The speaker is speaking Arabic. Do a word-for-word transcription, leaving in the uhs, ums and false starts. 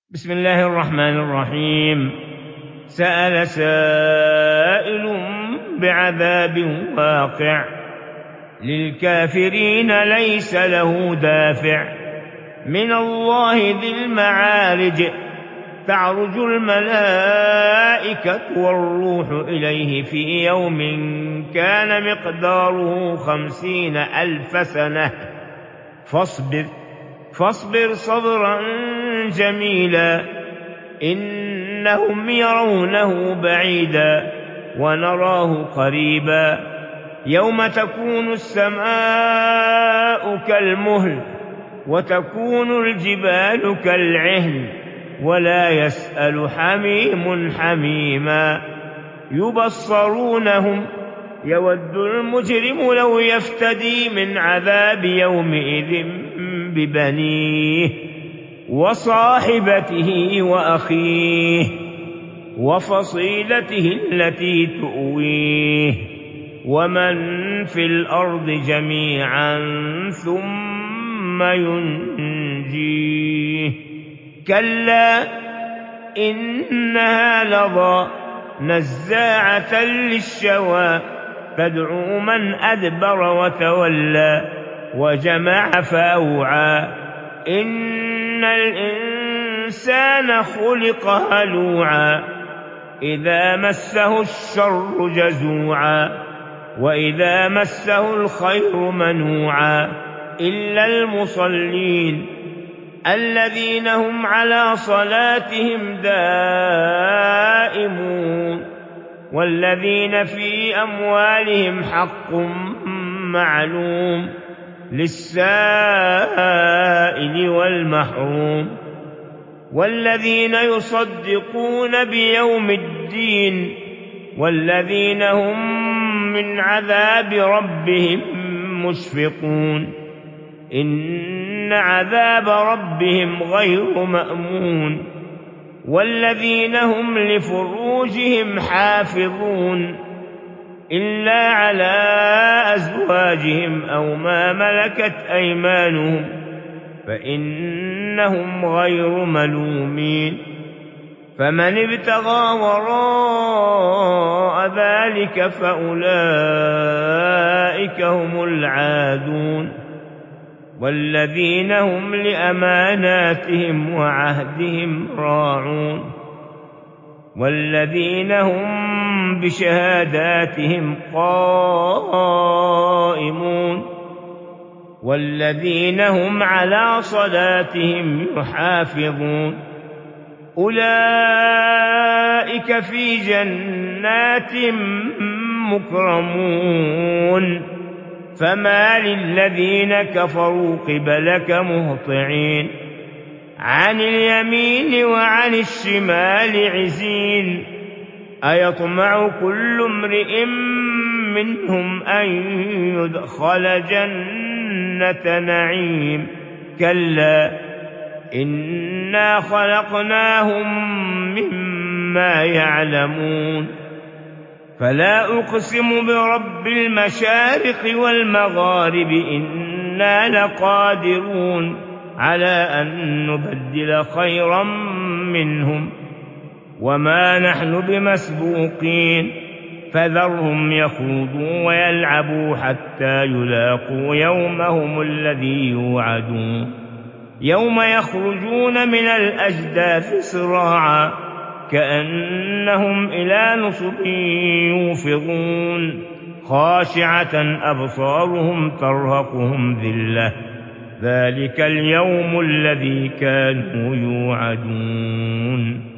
بسم الله الرحمن الرحيم. سأل سائل بعذاب واقع للكافرين ليس له دافع من الله ذي المعارج تعرج الملائكة والروح إليه في يوم كان مقداره خمسين ألف سنة فاصبر فاصبر صبرا جميلا إنهم يرونه بعيدا ونراه قريبا يوم تكون السماء كالمهل وتكون الجبال كالعهن ولا يسأل حميم حميما يبصرونهم يود المجرم لو يفتدي من عذاب يومئذ ببنيه وصاحبته وأخيه وفصيلته التي تؤويه ومن في الأرض جميعا ثم ينجيه كلا إنها لظى نزاعة للشوى تدعو من أدبر وتولى وجمع فأوعى إن الإنسان خلق هلوعا إذا مسه الشر جزوعا وإذا مسه الخير منوعا إلا المصلين الذين هم على صلاتهم دائمون والذين في أموالهم حق معلوم للسائل والمحروم والذين يصدقون بيوم الدين والذين هم من عذاب ربهم مشفقون إن عذاب ربهم غير مأمون والذين هم لفروجهم حافظون إلا على أزواجهم أو ما ملكت أيمانهم فإنهم غير ملومين فمن ابتغى وراء ذلك فأولئك هم العادون والذين هم لأماناتهم وعهدهم راعون والذين هم بشهاداتهم قائمون والذين هم على صلاتهم يحافظون أولئك في جنات مكرمون فما للذين كفروا قبلك مهطعين عن اليمين وعن الشمال عزين أيطمع كل امرئ منهم أن يدخل جنة نعيم كلا إنا خلقناهم مما يعلمون فلا أقسم برب المشارق والمغارب إنا لقادرون على أن نبدل خيرا منهم وما نحن بمسبوقين فذرهم يخوضوا ويلعبوا حتى يلاقوا يومهم الذي يوعدون يوم يخرجون من الأجداث سراعا كأنهم إلى نصب يوفضون خاشعة أبصارهم ترهقهم ذلة ذلك اليوم الذي كانوا يوعدون